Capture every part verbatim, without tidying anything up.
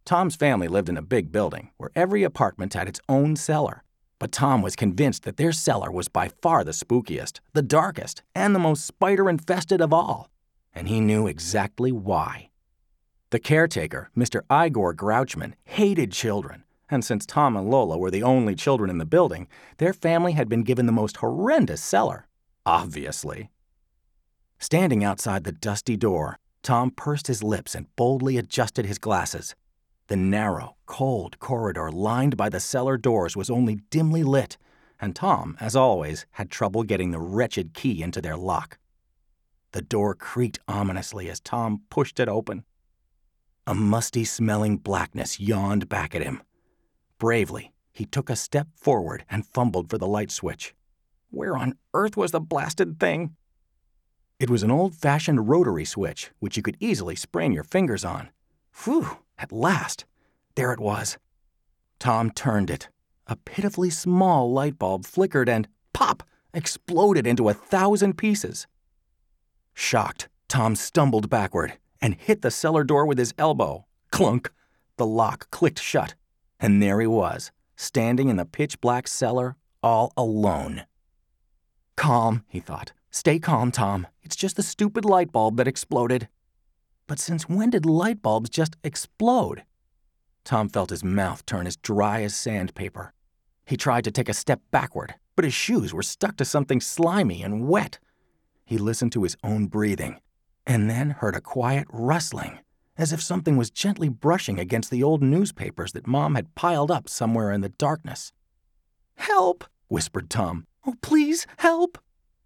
Tom's family lived in a big building where every apartment had its own cellar. But Tom was convinced that their cellar was by far the spookiest, the darkest, and the most spider-infested of all. And he knew exactly why. The caretaker, Mister Igor Grouchman, hated children. And since Tom and Lola were the only children in the building, their family had been given the most horrendous cellar. Obviously. Standing outside the dusty door, Tom pursed his lips and boldly adjusted his glasses. The narrow, cold corridor lined by the cellar doors was only dimly lit, and Tom, as always, had trouble getting the wretched key into their lock. The door creaked ominously as Tom pushed it open. A musty-smelling blackness yawned back at him. Bravely, he took a step forward and fumbled for the light switch. Where on earth was the blasted thing? It was an old-fashioned rotary switch, which you could easily sprain your fingers on. Phew, at last. There it was. Tom turned it. A pitifully small light bulb flickered and, pop, exploded into a thousand pieces. Shocked, Tom stumbled backward and hit the cellar door with his elbow. Clunk! The lock clicked shut, and there he was, standing in the pitch-black cellar, all alone. Calm, he thought. Stay calm, Tom. It's just the stupid light bulb that exploded. But since when did light bulbs just explode? Tom felt his mouth turn as dry as sandpaper. He tried to take a step backward, but his shoes were stuck to something slimy and wet. He listened to his own breathing, and then heard a quiet rustling, as if something was gently brushing against the old newspapers that Mom had piled up somewhere in the darkness. "Help!" whispered Tom. "Oh, please, help!"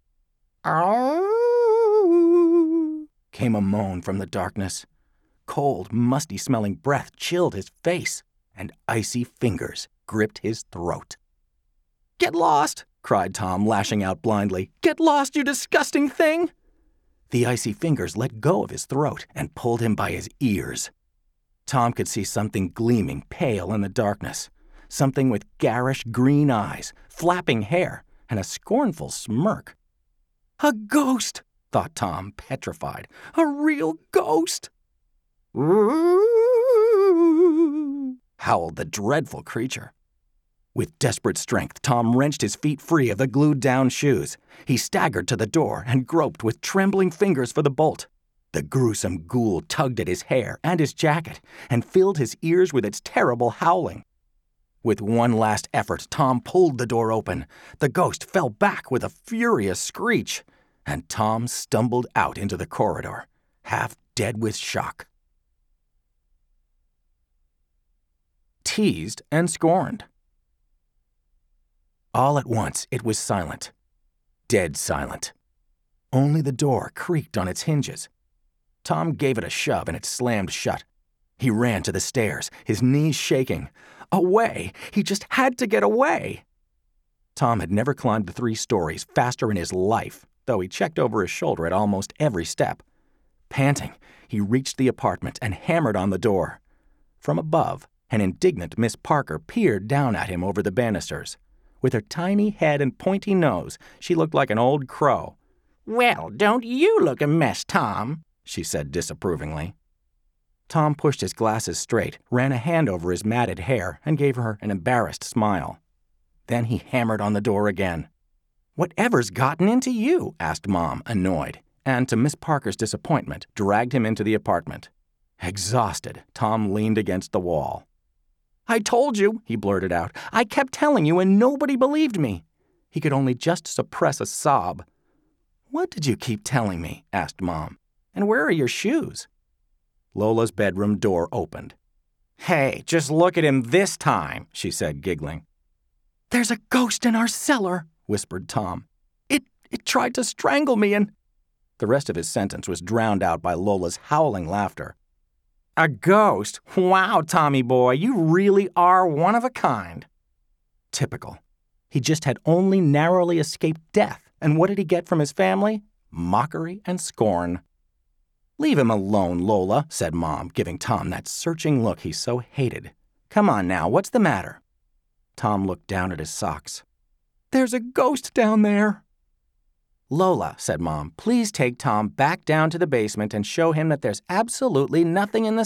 "Ow!" came a moan from the darkness. Cold, musty-smelling breath chilled his face, and icy fingers gripped his throat. "Get lost!" cried Tom, lashing out blindly. "Get lost, you disgusting thing!" The icy fingers let go of his throat and pulled him by his ears. Tom could see something gleaming pale in the darkness, something with garish green eyes, flapping hair, and a scornful smirk. "A ghost!" thought Tom, petrified. "A real ghost!" "Ooh!" howled the dreadful creature. With desperate strength, Tom wrenched his feet free of the glued-down shoes. He staggered to the door and groped with trembling fingers for the bolt. The gruesome ghoul tugged at his hair and his jacket and filled his ears with its terrible howling. With one last effort, Tom pulled the door open. The ghost fell back with a furious screech, and Tom stumbled out into the corridor, half dead with shock. Teased and scorned. All at once, it was silent. Dead silent. Only the door creaked on its hinges. Tom gave it a shove and it slammed shut. He ran to the stairs, his knees shaking. Away! He just had to get away! Tom had never climbed the three stories faster in his life, though he checked over his shoulder at almost every step. Panting, he reached the apartment and hammered on the door. From above, an indignant Miss Parker peered down at him over the banisters. With her tiny head and pointy nose, she looked like an old crow. "Well, don't you look a mess, Tom," she said disapprovingly. Tom pushed his glasses straight, ran a hand over his matted hair, and gave her an embarrassed smile. Then he hammered on the door again. "Whatever's gotten into you?" asked Mom, annoyed, and to Miss Parker's disappointment, dragged him into the apartment. Exhausted, Tom leaned against the wall. "I told you," he blurted out. "I kept telling you and nobody believed me." He could only just suppress a sob. "What did you keep telling me?" asked Mom. "And where are your shoes?" Lola's bedroom door opened. "Hey, just look at him this time," she said, giggling. "There's a ghost in our cellar," whispered Tom. It, it tried to strangle me and—" The rest of his sentence was drowned out by Lola's howling laughter. "A ghost? Wow, Tommy boy, you really are one of a kind." Typical. He just had only narrowly escaped death, and what did he get from his family? Mockery and scorn. "Leave him alone, Lola," said Mom, giving Tom that searching look he so hated. "Come on now, what's the matter?" Tom looked down at his socks. "There's a ghost down there." "Lola," said Mom, "please take Tom back down to the basement and show him that there's absolutely nothing in the